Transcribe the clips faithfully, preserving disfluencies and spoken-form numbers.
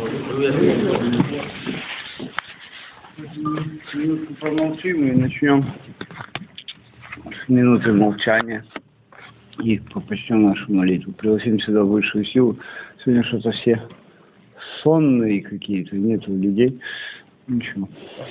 Минутку помолчим и начнем с минуты молчания и почтем нашу молитву. Пригласим сюда высшую силу. Сегодня что-то все сонные какие-то, нету людей. Ничего.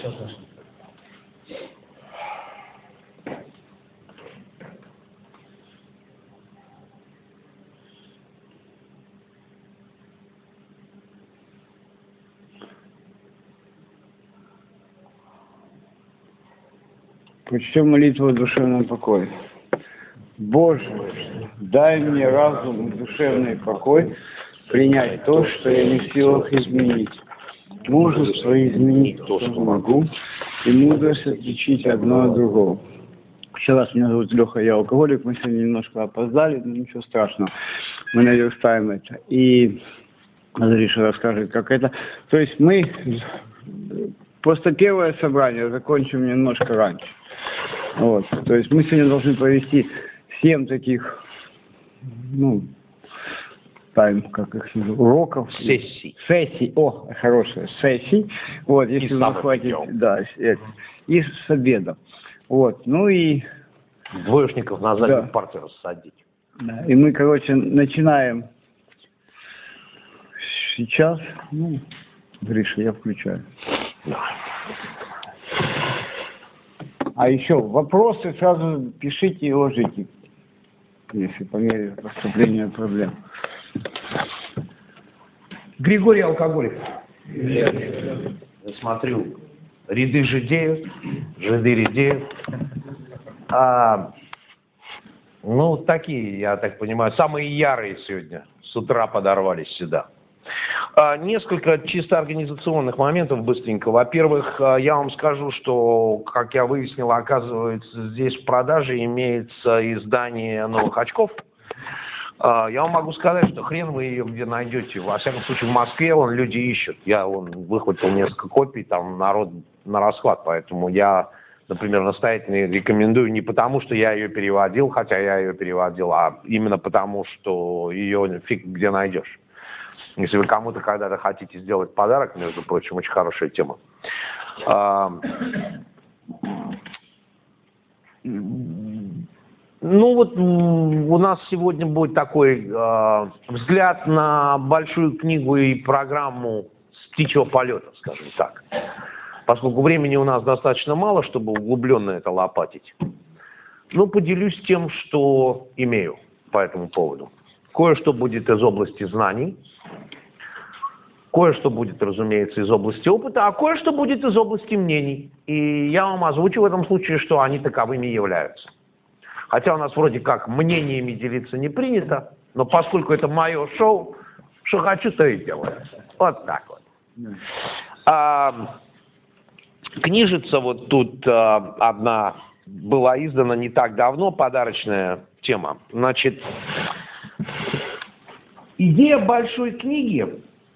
Почтем молитву о душевном покое. Боже, дай мне разум и душевный покой принять то, что я не в силах изменить. Мужество изменить то, что могу, и мудрость отличить одно от другого. Еще раз, меня зовут Леха, я алкоголик, мы сегодня немножко опоздали, но ничего страшного, мы наверстаем это. И Азариша расскажет, как это. То есть мы просто первое собрание закончим немножко раньше. Вот. То есть мы сегодня должны провести семь таких, ну, тайм, как их называют, уроков. Сессий. Сессий. О, хорошая сессий. Вот, если вы хватит, да, это, и с обедом. Вот, ну и... Двоечников на заднюю да. партию рассадить. Да, и мы, короче, начинаем сейчас. Ну, Гриша, я включаю. Да. А еще вопросы сразу пишите и ложите, если по мере поступления проблем. Григорий алкоголик. Я смотрю, ряды жидеют, жиды редеют. А, ну, такие, я так понимаю, самые ярые сегодня с утра подорвались сюда. А, несколько чисто организационных моментов быстренько. Во-первых, я вам скажу, что, как я выяснил, оказывается, здесь в продаже имеется издание новых очков. А, я вам могу сказать, что хрен вы ее где найдете. Во всяком случае, в Москве вон люди ищут. Я вон выхватил несколько копий, там народ на расхват, поэтому я, например, настоятельно рекомендую не потому, что я ее переводил, хотя я ее переводил, а именно потому, что ее фиг где найдешь. Если вы кому-то когда-то хотите сделать подарок, между прочим, очень хорошая тема. А, ну вот у нас сегодня будет такой а, взгляд на большую книгу и программу с птичьего полета, скажем так. Поскольку времени у нас достаточно мало, чтобы углубленно это лопатить. Ну, поделюсь тем, что имею по этому поводу. Кое-что будет из области знаний, кое-что будет, разумеется, из области опыта, а кое-что будет из области мнений. И я вам озвучу в этом случае, что они таковыми являются. Хотя у нас вроде как мнениями делиться не принято, но поскольку это мое шоу, что хочу, то и делаю. Вот так вот. А, книжица вот тут а, одна была издана не так давно, подарочная тема. Значит, идея большой книги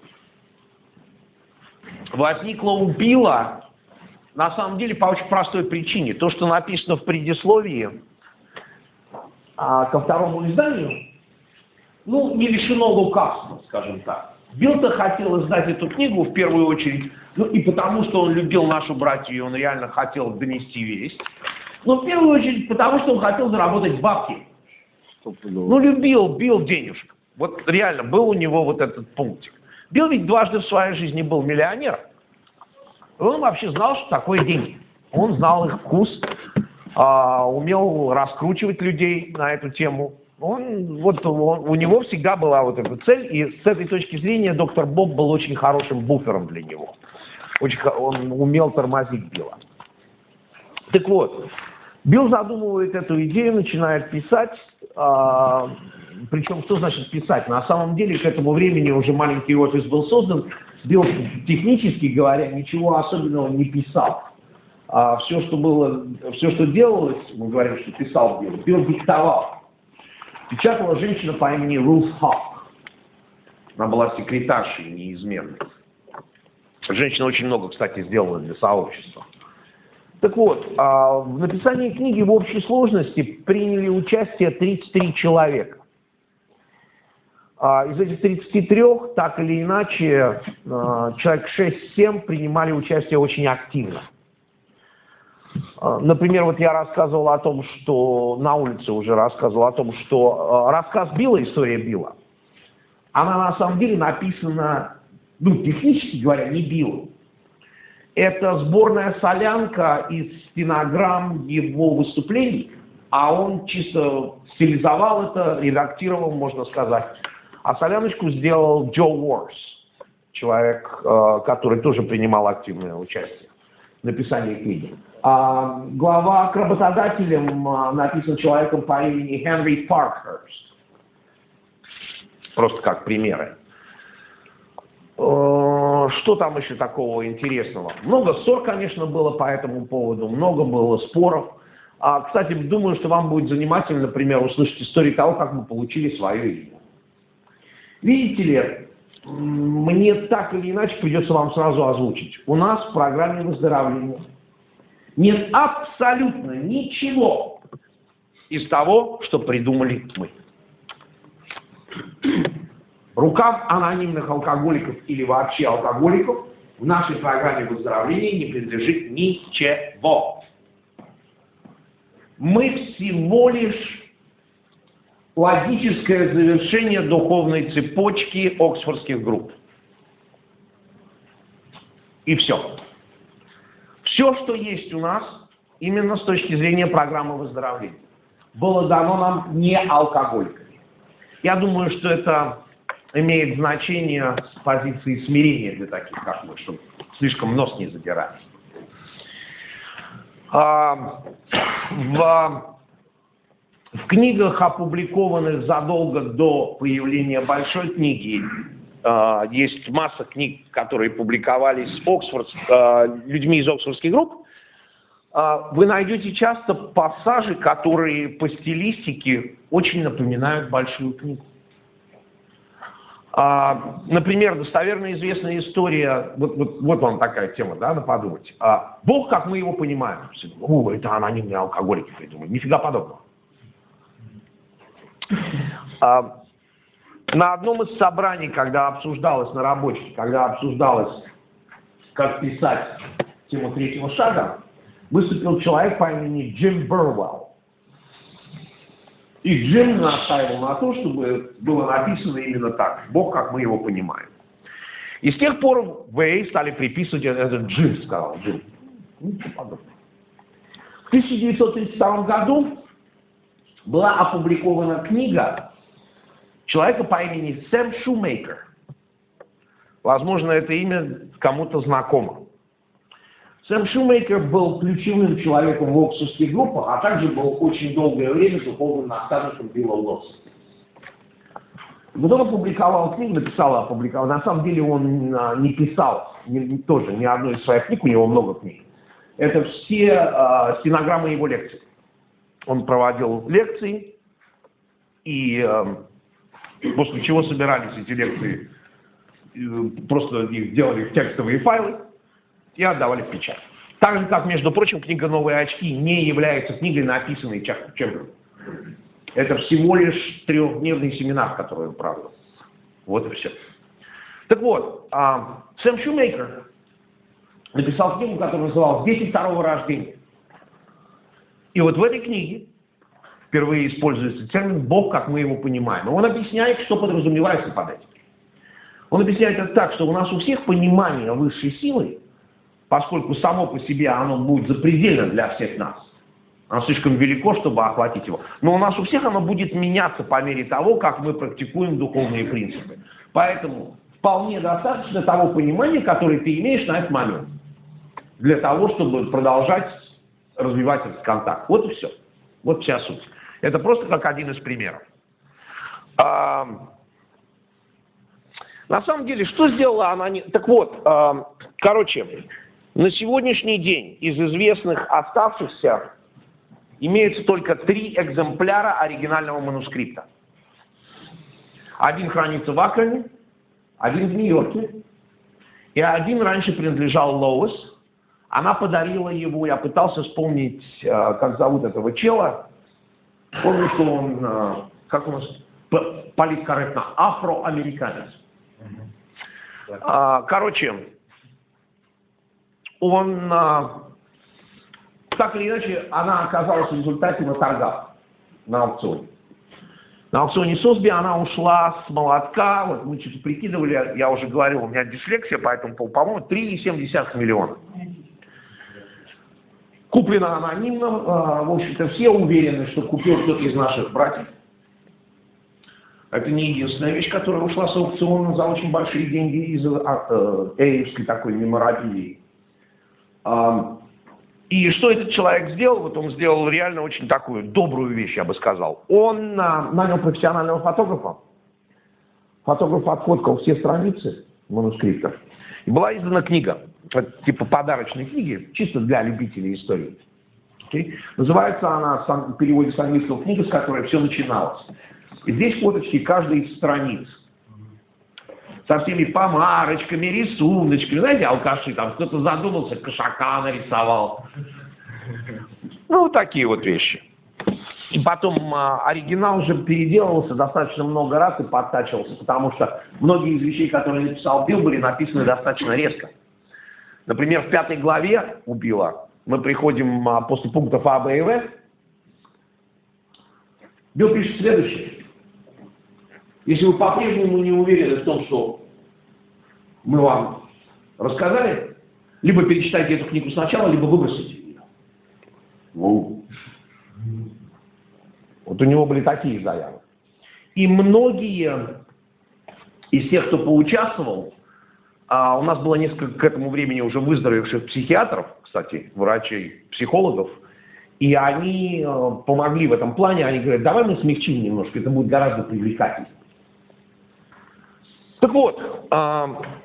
возникла у Билла на самом деле по очень простой причине. То, что написано в предисловии а, ко второму изданию, ну, не лишено лукавства, скажем так. Билл-то хотел издать эту книгу в первую очередь, ну и потому, что он любил нашу братью, и он реально хотел донести весть. Но в первую очередь потому, что он хотел заработать бабки. Ну, любил, бил денежек. Вот реально был у него вот этот пунктик. Билл ведь дважды в своей жизни был миллионером. Он вообще знал, что такое деньги. Он знал их вкус, а, умел раскручивать людей на эту тему. Он, вот, он, у него всегда была вот эта цель, и с этой точки зрения доктор Боб был очень хорошим буфером для него. Очень, он умел тормозить Билла. Так вот, Билл задумывает эту идею, начинает писать. А, причем, что значит писать? На самом деле, к этому времени уже маленький офис был создан. Билл, технически говоря, ничего особенного не писал. А все, что было, все, что делалось, мы говорим, что писал Билл, Билл диктовал. Печатала женщина по имени Рут Хок. Она была секретаршей неизменной. Женщина очень много, кстати, сделала для сообщества. Так вот, в написании книги в общей сложности приняли участие тридцать три человека. А, из этих тридцати трёх, так или иначе, а, человек шесть-семь принимали участие очень активно. А, например, вот я рассказывал о том, что на улице уже рассказывал о том, что а, рассказ Билла, история Билла, она на самом деле написана, ну, технически говоря, не Биллом. Это сборная солянка из стенограмм его выступлений, а он чисто стилизовал это, редактировал, можно сказать. А соляночку сделал Джо Уорс, человек, который тоже принимал активное участие в написании книги. А глава к работодателям написан человеком по имени Генри Паркхерст. Просто как примеры. Что там еще такого интересного? Много ссор, конечно, было по этому поводу, много было споров. А, кстати, думаю, что вам будет занимательно, например, услышать историю того, как мы получили свое имя. Видите ли, мне так или иначе придется вам сразу озвучить. У нас в программе выздоровления нет абсолютно ничего из того, что придумали мы. Рукам анонимных алкоголиков или вообще алкоголиков в нашей программе выздоровления не принадлежит ничего. Мы всего лишь логическое завершение духовной цепочки оксфордских групп. И все. Все, что есть у нас, именно с точки зрения программы выздоровления, было дано нам не алкоголиками. Я думаю, что это имеет значение с позиции смирения для таких, как мы, чтобы слишком нос не задирать. А, в, в книгах, опубликованных задолго до появления большой книги, а, есть масса книг, которые публиковались Оксфорд, а, людьми из оксфордских групп. А, вы найдете часто пассажи, которые по стилистике очень напоминают большую книгу. А, например, достоверно известная история, вот, вот, вот вам такая тема, да, на подумать. А, Бог, как мы его понимаем, о, это анонимные алкоголики придумали, нифига подобного. А, на одном из собраний, когда обсуждалось на рабочей, когда обсуждалось, как писать тему третьего шага, выступил человек по имени Джим Burwell. И Джим настаивал на том, чтобы было написано именно так. Бог, как мы его понимаем. И с тех пор в эй стали приписывать это Джим, сказал Джим. В тысяча девятьсот тридцать втором году была опубликована книга человека по имени Сэм Шумейкер. Возможно, это имя кому-то знакомо. Сэм Шумейкер был ключевым человеком в оксфордских группах, а также был очень долгое время духовным наставником Билла Уилсона. Потом опубликовал книгу, написал, опубликовал. На самом деле он а, не писал не, тоже ни одной из своих книг, у него много книг. Это все а, стенограммы его лекций. Он проводил лекции, и а, после чего собирались эти лекции, просто их делали в текстовые файлы и отдавали в печать. Так же, как, между прочим, книга «Новые очки» не является книгой, написанной Чембером. Это всего лишь трехдневный семинар, который он провел. Вот и все. Так вот, а, Сэм Шумейкер написал книгу, которая называлась «Дети второго рождения». И вот в этой книге впервые используется термин «Бог, как мы его понимаем». И он объясняет, что подразумевается под этим. Он объясняет это так, что у нас у всех понимание высшей силы, поскольку само по себе оно будет запредельно для всех нас. Оно слишком велико, чтобы охватить его. Но у нас у всех оно будет меняться по мере того, как мы практикуем духовные принципы. Поэтому вполне достаточно того понимания, которое ты имеешь на этот момент, для того, чтобы продолжать развивать этот контакт. Вот и все. Вот вся суть. Это просто как один из примеров. А, на самом деле, что сделала она? Не... Так вот, а, короче, на сегодняшний день из известных оставшихся имеется только три экземпляра оригинального манускрипта. Один хранится в Акроне, один в Нью-Йорке, и один раньше принадлежал Лоис. Она подарила его, я пытался вспомнить, как зовут этого чела. Помню, что он, как он, политкорректно, афроамериканец. А, короче, он, а, так или иначе, она оказалась в результате на торгах, на аукционе. На аукционе Сосби она ушла с молотка, вот мы что-то прикидывали, я уже говорил, у меня дислексия, поэтому, по-моему, три целых семь десятых миллиона. Куплена анонимно, э, в общем-то, все уверены, что купил кто-то из наших братьев. Это не единственная вещь, которая ушла с аукциона за очень большие деньги из э, эйвской такой меморабилии. Э, И что этот человек сделал? Вот он сделал реально очень такую добрую вещь, я бы сказал. Он а, нанял профессионального фотографа. Фотограф отфоткал все страницы манускриптов. И была издана книга, типа подарочной книги, чисто для любителей истории. Okay? Называется она в переводе с английского «Книга, с которой все начиналось». И здесь фоточки каждой из страниц. Со всеми помарочками, рисуночками. Знаете, алкаши, там кто-то задумался, кошака нарисовал. Ну, вот такие вот вещи. И потом а, оригинал уже переделывался достаточно много раз и подтачивался, потому что многие из вещей, которые написал Билл, были написаны достаточно резко. Например, в пятой главе у Билла мы приходим а, после пунктов А, Б и В. Билл пишет следующее. Если вы по-прежнему не уверены в том, что мы вам рассказали, либо перечитайте эту книгу сначала, либо выбросите ее. Ну, вот у него были такие заявы. И многие из тех, кто поучаствовал, а у нас было несколько к этому времени уже выздоровевших психиатров, кстати, врачей, психологов, и они э, помогли в этом плане, они говорят, давай мы смягчим немножко, это будет гораздо привлекательнее. Так вот, э,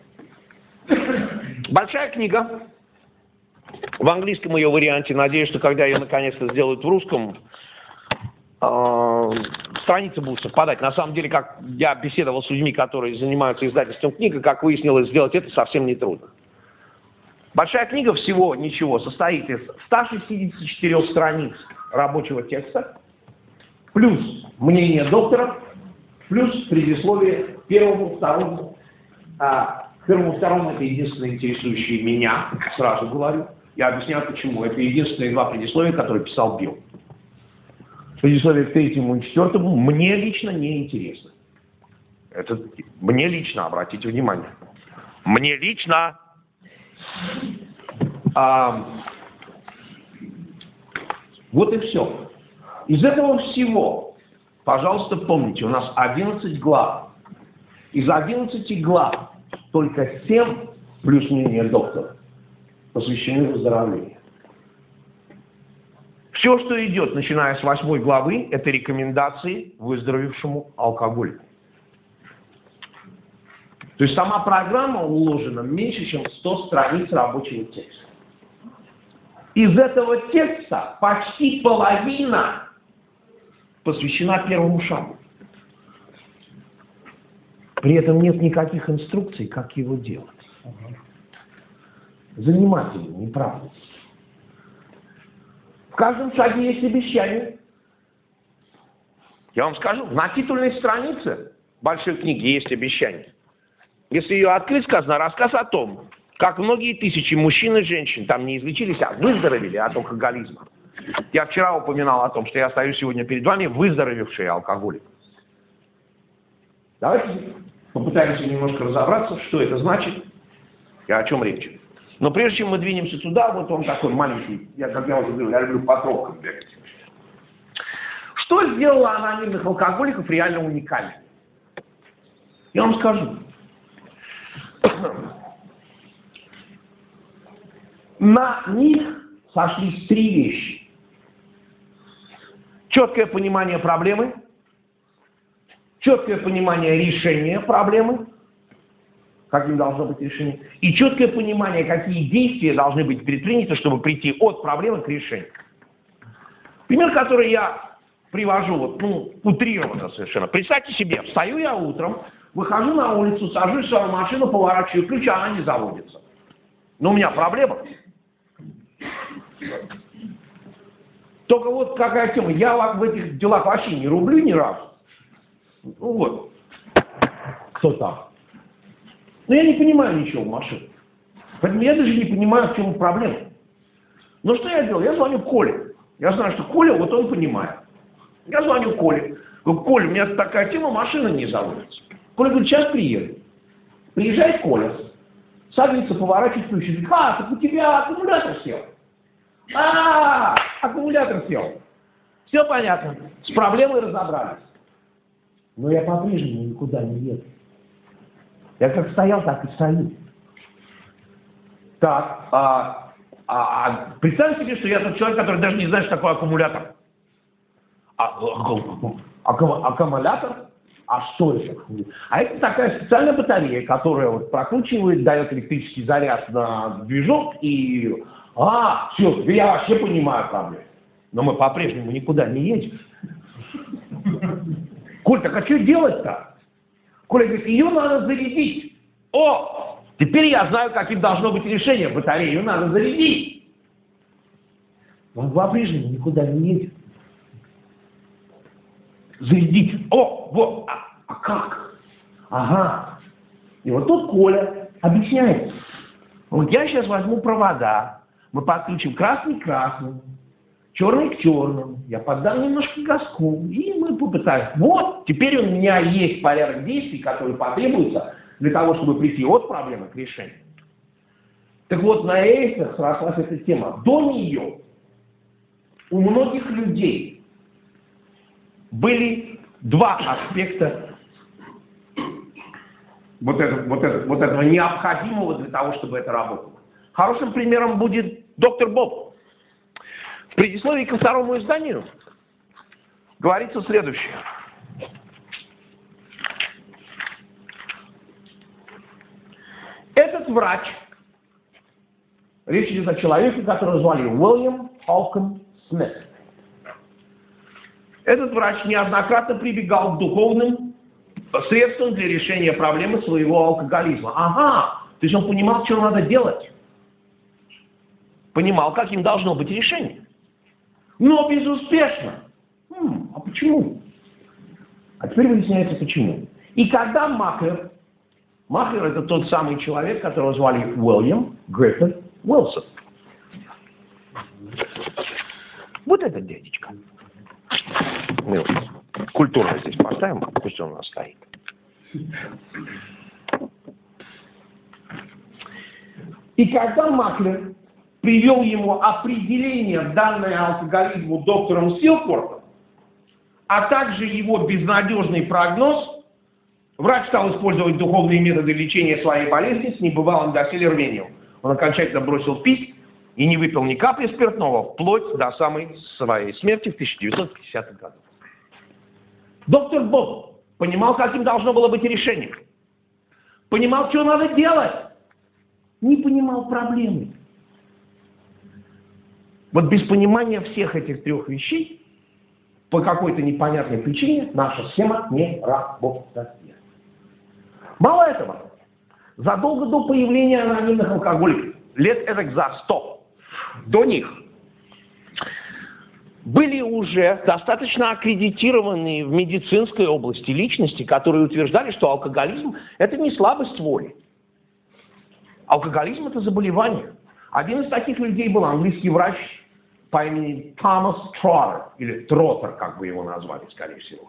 большая книга, в английском ее варианте, надеюсь, что когда ее наконец-то сделают в русском, э, страницы будут совпадать. На самом деле, как я беседовал с людьми, которые занимаются издательством книги, как выяснилось, сделать это совсем нетрудно. Большая книга всего ничего состоит из ста шестидесяти четырёх страниц рабочего текста, плюс мнение доктора, плюс предисловие первому, второму. А, первому, второму это единственное интересующее меня, сразу говорю. Я объясняю почему. Это единственные два предисловия, которые писал Билл. Предисловие к третьему и четвертому мне лично не интересно. Это мне лично, обратите внимание. Мне лично. А, вот и все. Из этого всего, пожалуйста, помните, у нас одиннадцать глав. Из одиннадцати глав только семь, плюс мнение доктора, посвящены выздоровлению. Все, что идет, начиная с восьмой главы, это рекомендации выздоровевшему алкоголику. То есть сама программа уложена меньше, чем сто страниц рабочего текста. Из этого текста почти половина посвящена первому шагу. При этом нет никаких инструкций, как его делать. Занимательно, не правда? В каждом шаге есть обещание. Я вам скажу, на титульной странице большой книги есть обещание. Если ее открыть, сказано рассказ о том, как многие тысячи мужчин и женщин там не излечились, а выздоровели от алкоголизма. Я вчера упоминал о том, что я стою сегодня перед вами выздоровевший алкоголик. Давайте попытаемся немножко разобраться, что это значит и о чем речь. Но прежде чем мы двинемся туда, вот он такой маленький, я, как я уже говорил, я люблю по тропкам бегать. Что сделало анонимных алкоголиков реально уникальными? Я вам скажу. На них сошлись три вещи. Четкое понимание проблемы, четкое понимание решения проблемы, каким должно быть решение, и четкое понимание, какие действия должны быть предприняты, чтобы прийти от проблемы к решению. Пример, который я привожу, вот, ну, утрированно совершенно. Представьте себе, встаю я утром, выхожу на улицу, сажусь в свою машину, поворачиваю ключ, а она не заводится. Но у меня проблема. Только вот какая тема, я в этих делах вообще не рублю ни разу. Ну вот. Кто там? Но я не понимаю ничего в машине. Поэтому я даже не понимаю, в чем проблема. Но что я делаю? Я звоню Коле. Я знаю, что Коля, вот он понимает. Я звоню Коле. Говорю, Коля, у меня такая тема, машина не заводится. Коля говорит, сейчас приеду. Приезжает Коля, садится, поворачивает ключ и говорит, а, так у тебя аккумулятор сел. А, аккумулятор сел. Все понятно. С проблемой разобрались. Но я по-прежнему никуда не еду. Я как стоял, так и стою. Так, а, а, а представь себе, что я тот человек, который даже не знает, что такое аккумулятор. А, аккум, аккум, аккумулятор? А что это? А это такая специальная батарея, которая вот прокручивает, дает электрический заряд на движок и... А, все, я вообще понимаю проблему. Но мы по-прежнему никуда не едем. Коль, так а что делать-то? Коля говорит, ее надо зарядить. О, теперь я знаю, каким должно быть решение батареи. Ее надо зарядить. Он по-прежнему никуда не едет. Зарядить. О, вот. А, а как? Ага. И вот тут Коля объясняет. Он говорит, я сейчас возьму провода. Мы подключим красный к красному, черный к черному. Я поддам немножко газку. И мы попытаемся. Вот, теперь у меня есть порядок действий, который потребуется для того, чтобы прийти от проблемы к решению. Так вот, на рельсах срослась эта тема. До нее у многих людей были два аспекта вот, это, вот, это, вот этого необходимого для того, чтобы это работало. Хорошим примером будет доктор Боб. В предисловии ко второму изданию говорится следующее. Этот врач, речь идет о человеке, которого звали Уильям Холком Смит. Этот врач неоднократно прибегал к духовным средствам для решения проблемы своего алкоголизма. Ага, то есть он понимал, что надо делать. Понимал, каким должно быть решение. Но безуспешно. Хм, а почему? А теперь выясняется, почему. И когда Маклер, Маклер это тот самый человек, которого звали Уильям Гриффин Уилсон. Вот этот дядечка. Мы его культурно здесь поставим, пусть он у нас стоит. И когда Маклер привел ему определение, данное алкоголизму доктором Силквортом, а также его безнадежный прогноз, врач стал использовать духовные методы лечения своей болезни с небывалым доселе рвением. Он окончательно бросил пить и не выпил ни капли спиртного, вплоть до самой своей смерти в тысяча девятьсот пятидесятых годах. Доктор Боб понимал, каким должно было быть решение. Понимал, что надо делать. Не понимал проблемы. Вот без понимания всех этих трех вещей, по какой-то непонятной причине, наша схема не работает. Мало этого, задолго до появления анонимных алкоголиков, лет эдак за сто, до них, были уже достаточно аккредитированные в медицинской области личности, которые утверждали, что алкоголизм – это не слабость воли. Алкоголизм – это заболевание. Один из таких людей был английский врач по имени Томас Троттер, или Троттер, как бы его назвали, скорее всего.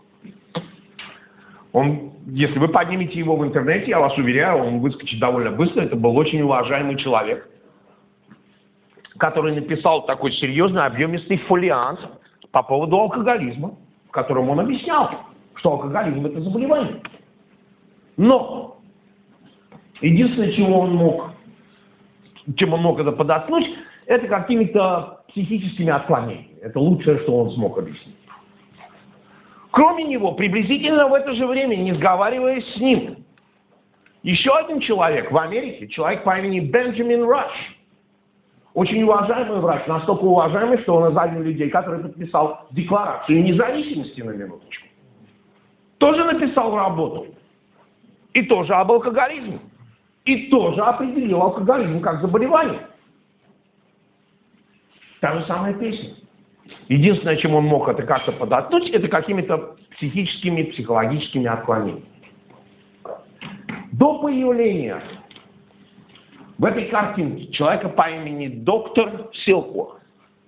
Он, если вы поднимете его в интернете, я вас уверяю, он выскочит довольно быстро. Это был очень уважаемый человек, который написал такой серьезный объемистый фолиант по поводу алкоголизма, в котором он объяснял, что алкоголизм – это заболевание. Но единственное, чего он мог, чем он мог это подоткнуть, это какими-то психическими отклонениями. Это лучшее, что он смог объяснить. Кроме него, приблизительно в это же время, не сговариваясь с ним, еще один человек в Америке, человек по имени Бенджамин Раш, очень уважаемый врач, настолько уважаемый, что он из один людей, который подписал Декларацию независимости, на минуточку, тоже написал работу. И тоже об алкоголизме. И тоже определил алкоголизм как заболевание. Та же самая песня. Единственное, чем он мог это как-то подоткнуть, это какими-то психическими, психологическими отклонениями. До появления в этой картинке человека по имени доктор Силкворт,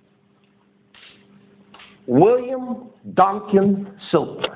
Уильям Данкин Силкворт.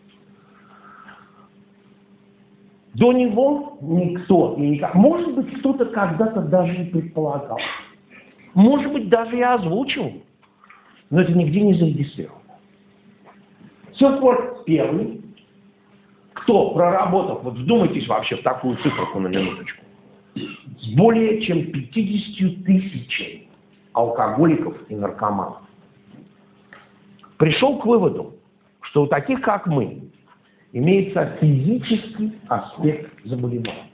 До него никто и никак. Может быть, кто-то когда-то даже и предполагал. Может быть, даже и озвучил. Но это нигде не зарегистрировано. Силкворт первый, кто, проработав, вот вдумайтесь вообще в такую циферку на минуточку, с более чем пятьюдесятью тысячами алкоголиков и наркоманов, пришел к выводу, что у таких, как мы, имеется физический аспект заболевания.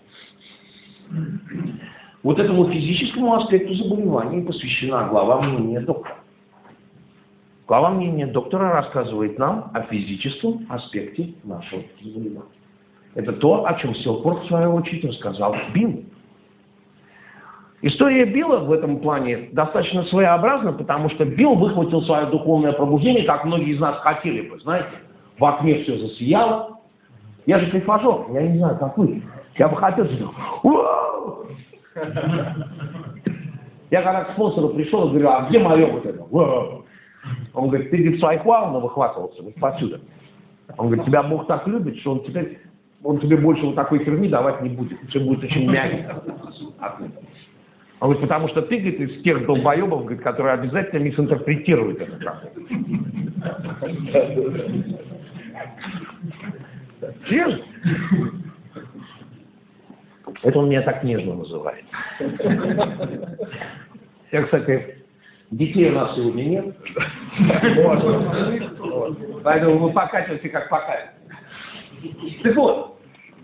Вот этому физическому аспекту заболевания посвящена глава мнения доктора. Глава мнения доктора рассказывает нам о физическом аспекте нашего заболевания. Это то, о чем Силкворт, в свою очередь, рассказал Биллу. История Билла в этом плане достаточно своеобразна, потому что Билл выхватил свое духовное пробуждение, как многие из нас хотели бы, знаете. В окне все засияло. Я же кайфажор, я не знаю, как вы. Я бы хотел, что... Я когда к спонсору пришел и говорю, а где мое вот это? Он говорит, ты в своих вау выхватывался, вот отсюда. Он говорит, тебя Бог так любит, что он теперь, он тебе больше вот такой херни давать не будет. Все будет очень мягко. Он говорит, потому что ты, говорит, из тех долбоебов, говорит, которые обязательно мисинтерпретируют это как-то. Серьезно? Это он меня так нежно называет. Я, кстати, детей у нас сегодня нет. Вот. Поэтому вы покатите, как покатите. Так вот.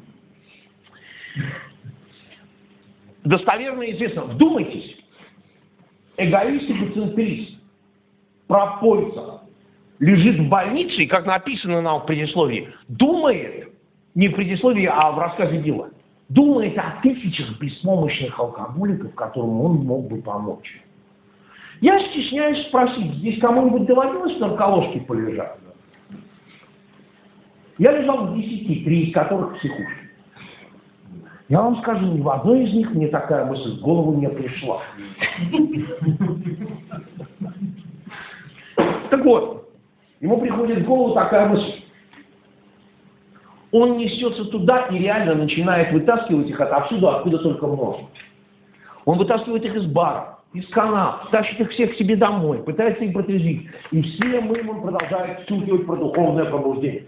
Достоверно известно, вдумайтесь, эгоист и эгоцентрист, пропойца, лежит в больнице, и, как написано нам в предисловии, думает, не в предисловии, а в рассказе Билла, думает о тысячах беспомощных алкоголиков, которым он мог бы помочь. Я стесняюсь спросить, здесь кому-нибудь доводилось в нарколожке полежать? Я лежал в десяти, три из которых психушки. Я вам скажу, ни в одной из них мне такая мысль в голову не пришла. Так вот, ему приходит в голову такая мысль. Он несется туда и реально начинает вытаскивать их отовсюду, откуда только можно. Он вытаскивает их из бара, из канала, тащит их всех к себе домой, пытается их протрезвить. И всем им он продолжает втюхивать про духовное пробуждение.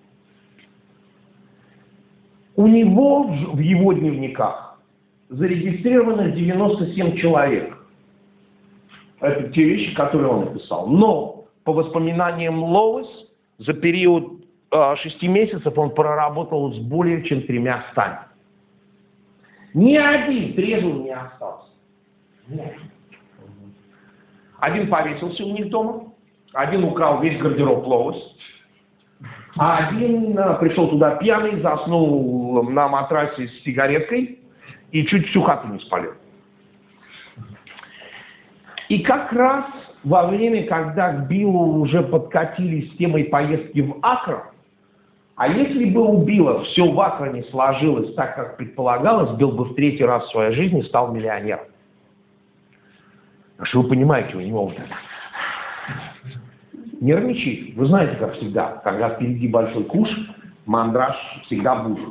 У него в его дневниках зарегистрировано девяносто семь человек. Это те вещи, которые он написал. Но по воспоминаниям Лоуис, за период э, шести месяцев он проработал с более чем тремя стами. Ни один трезвый не остался. Ни один. Один повесился у них дома, один украл весь гардероб Лоуис. А один пришел туда пьяный, заснул на матрасе с сигареткой и чуть всю хату не спалил. И как раз во время, когда к Биллу уже подкатились с темой поездки в Акрон, а если бы у Билла все в Акроне сложилось так, как предполагалось, Билл бы в третий раз в своей жизни стал миллионером. Потому что вы понимаете, у него вот это... Нервничает. Вы знаете, как всегда, когда впереди большой куш, мандраж всегда будет.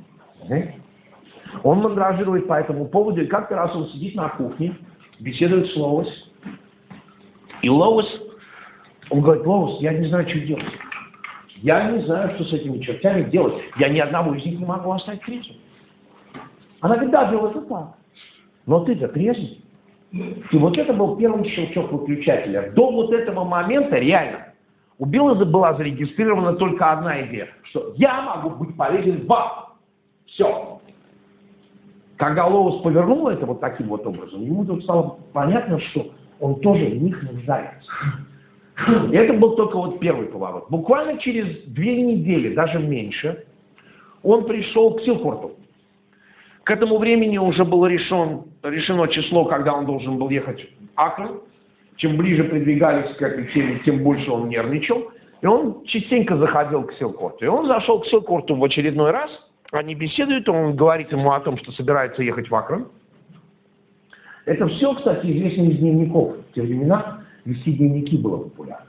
Он мандражирует по этому поводу, и как-то раз он сидит на кухне, беседует с Лоуис. И Лоуис, он говорит, Лоуис, я не знаю, что делать. Я не знаю, что с этими чертями делать. Я ни одного из них не могу оставить трезвым. Она говорит, да, Билл, это так. Но ты-то трезвый. И вот это был первый щелчок выключателя. До вот этого момента реально у Билла была зарегистрирована только одна идея, что я могу быть полезен вам. Все. Когда Лоуис повернул это вот таким вот образом, ему тут стало понятно, что он тоже в них нуждается. И это был только вот первый поворот. Буквально через две недели, даже меньше, он пришел к Силкворту. К этому времени уже было решен, решено число, когда он должен был ехать в Акрон. чем ближе придвигались к этой теме, тем больше он нервничал. И он частенько заходил к Силкорту. И он зашел к Силкорту в очередной раз. Они беседуют, он говорит ему о том, что собирается ехать в Акрон. Это все, кстати, известно из дневников. В те времена вести дневники было популярно.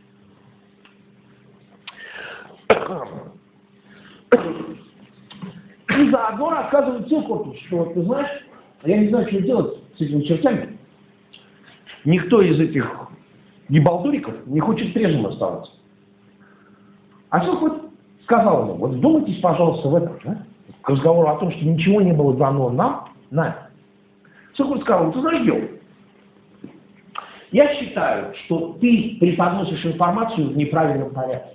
И заодно рассказывает Силкорту, что, ты знаешь, я не знаю, что делать с этими чертями. Никто из этих ебалдуриков не хочет трезвым оставаться. А Силкорт сказал ему, вот вдумайтесь, пожалуйста, в этом, да? К разговору о том, что ничего не было дано нам, нами. Силкорт сказал, ты знаешь, Билл, я считаю, что ты преподносишь информацию в неправильном порядке.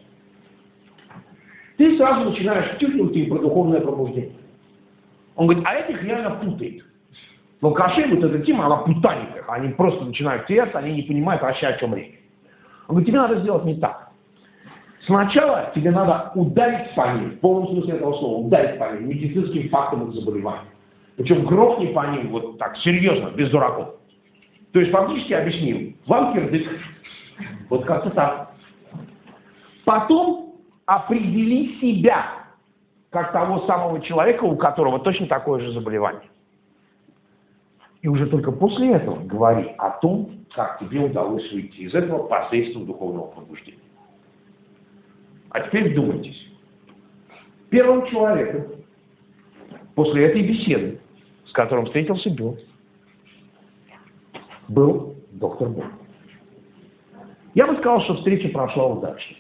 Ты сразу начинаешь тюкнуть им про духовное пробуждение. Он говорит, а этих реально путает. В алкашей вот эта тема, она путанит их. Они просто начинают теряться, они не понимают вообще, о чем речь. Он говорит, тебе надо сделать не так. Сначала тебе надо ударить по ним, в полном смысле этого слова, ударить по ним медицинским фактам их заболеваний. Причем грохни по ним вот так, серьезно, без дураков. То есть фактически объяснил, вам кирдык. Вот как-то так. Потом определи себя, как того самого человека, у которого точно такое же заболевание. И уже только после этого говори о том, как тебе удалось выйти из этого посредством духовного пробуждения. А теперь вдумайтесь. Первым человеком после этой беседы, с которым встретился Билл, был доктор Бог. Я бы сказал, что встреча прошла удачно.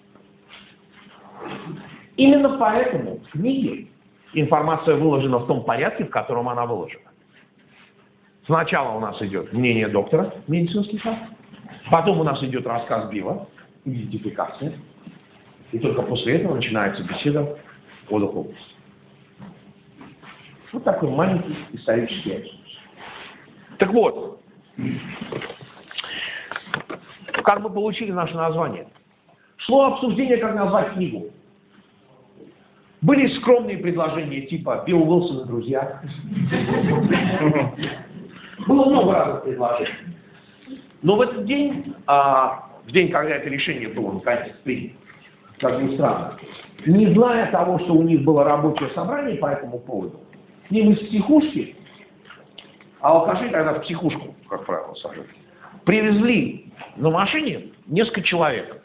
Именно поэтому в книге информация выложена в том порядке, в котором она выложена. Сначала у нас идет мнение доктора, медицинский факт, потом у нас идет рассказ Билла, идентификация, и только после этого начинается беседа о духовности. Вот такой маленький исторический экскурс. Так вот, как мы получили наше название? Шло обсуждение, как назвать книгу. Были скромные предложения типа «Билл Уилсон и друзья». Было много разных предложений. Но в этот день, а, в день, когда это решение было наконец принято, как ни странно, не зная того, что у них было рабочее собрание по этому поводу, к ним из психушки, а алкаши тогда в психушку, как правило, сажали, привезли на машине несколько человек.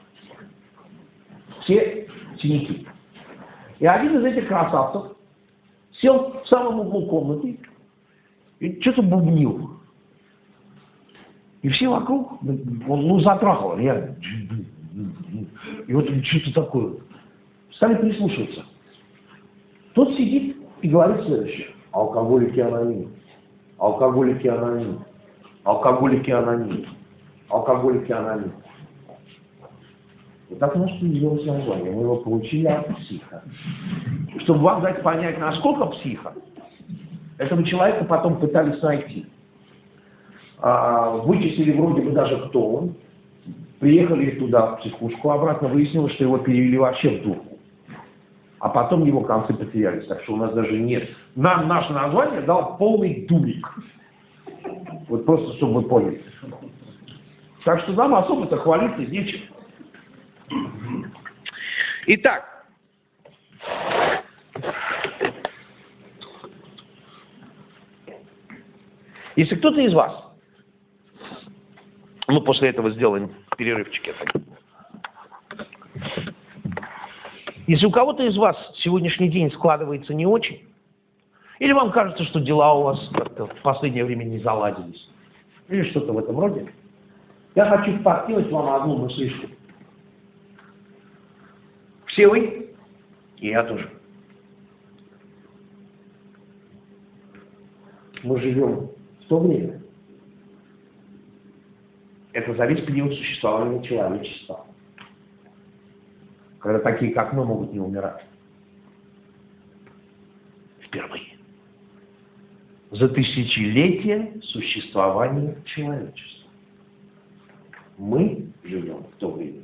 Все синяки. И один из этих красавцев сел в самом углу комнаты и что-то бубнил. И все вокруг, он ну, затрахал, реально. И вот что-то такое. Стали прислушиваться. Тот сидит и говорит следующее. Алкоголики анонимы. Алкоголики анонимы. Алкоголики анонимы. Алкоголики анонимы. Вот так у нас появилось название. Мы его получили от психа. Чтобы вам дать понять, насколько психа, этого человека потом пытались найти. А, вычислили вроде бы даже кто он. Приехали туда, в психушку, обратно выяснилось, что его перевели вообще в дурку. А потом его концы потерялись. Так что у нас даже нет. Нам наше название дал полный дурик. Вот просто, чтобы вы поняли. Так что нам особо-то хвалиться нечем. Итак, если кто-то из вас, мы после этого сделаем перерывчик, если у кого-то из вас сегодняшний день складывается не очень, или вам кажется, что дела у вас как-то в последнее время не заладились, или что-то в этом роде, я хочу подкинуть вам одну мыслишку. Все вы, и я тоже. Мы живем в то время. Это за весь период существования человечества. Когда такие, как мы, могут не умирать. Впервые. За тысячелетия существования человечества. Мы живем в то время,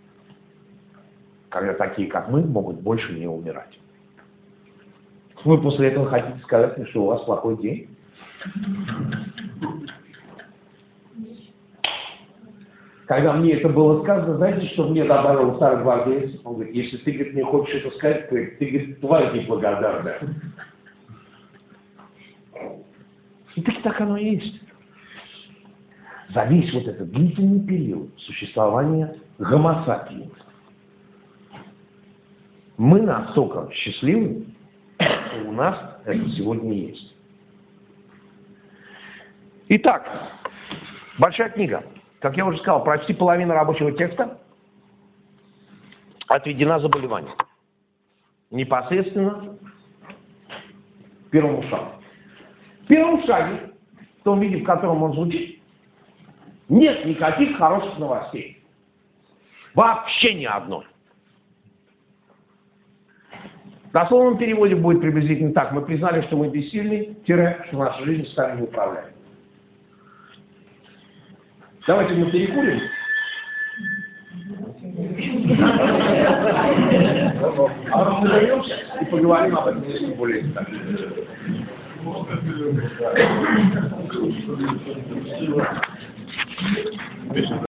когда такие, как мы, могут больше не умирать. Вы после этого хотите сказать мне, что у вас плохой день? Когда мне это было сказано, знаете, что мне добавил старый гвардеец? Он говорит, если ты, говорит, мне хочешь это сказать, ты, ты говорит, тварь неблагодарная. И так, так оно и есть. За весь вот этот длительный период существования Homo sapiens мы настолько счастливы, что у нас это сегодня есть. Итак, большая книга. Как я уже сказал, почти половина рабочего текста отведена заболеванию. Непосредственно первому шагу. В первом шаге, в том виде, в котором он звучит, нет никаких хороших новостей. Вообще ни одной. В дословном переводе будет приблизительно так. Мы признали, что мы бессильны, тире, что наша жизнь стали неуправляемой. Давайте мы перекурим. А потом мы вернемся и поговорим об этом несколько более детально.